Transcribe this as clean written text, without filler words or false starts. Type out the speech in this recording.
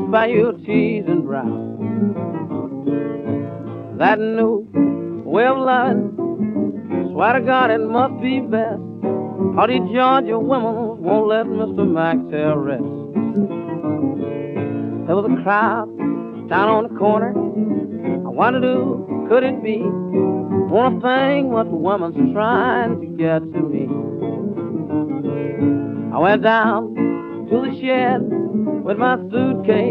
by your teeth and brow. That new way of loving, swear to God it must be best. All these Georgia women won't let Mr. Maxwell rest. There was a crowd down on the corner. I wondered who could it be? Wanna think what the woman's trying to get to me. I went down to the shed with my suitcase.